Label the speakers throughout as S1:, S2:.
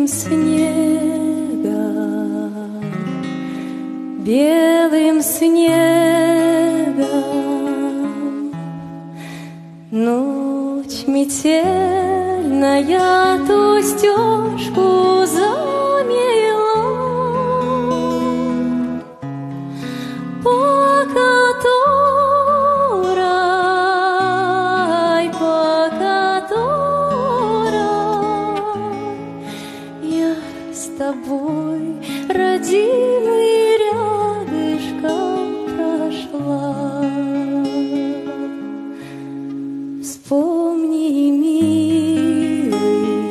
S1: белым снегом. Ночь метельная ту стежку замела, по которой я с тобой, родимый, рядышком прошла. Вспомни, милый,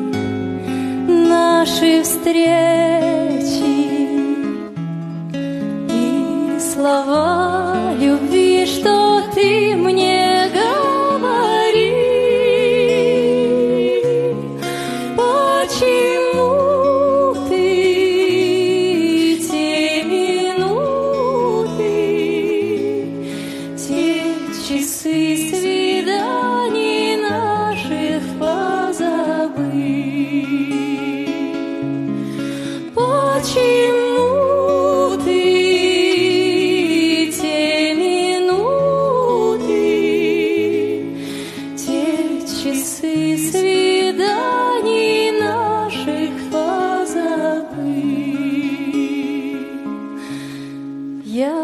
S1: наши встречи и слова любви, что ты мне говорил. Почему ты те минуты, те часы свиданий наших позабыл? Почему ты те минуты, те часы свиданий наших позабыл? Я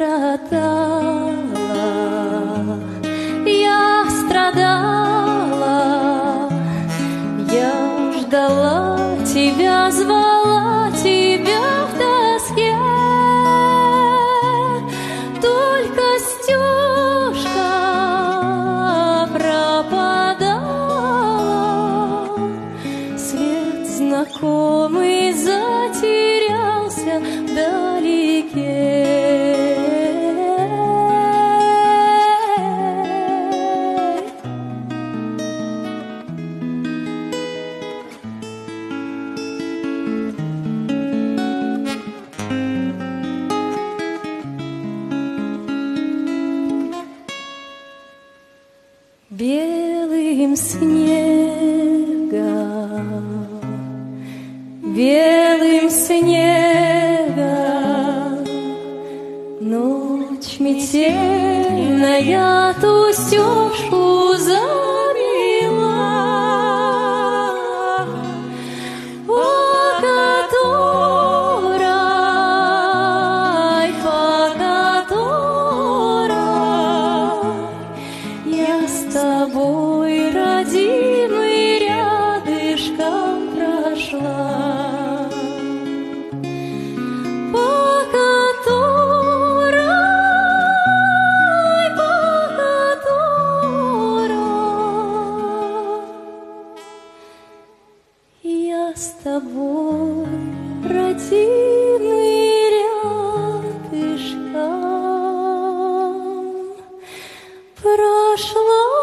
S1: страдала, я ждала тебя, звала тебя в тоске. Только стежка пропадала, свет знакомый затерялся вдалеке. Белым снегом ночь метельная ту стежку замела, по которой я с тобой, родимый, рядышком прошла. По которой я с тобой, родимый, рядышком прошла.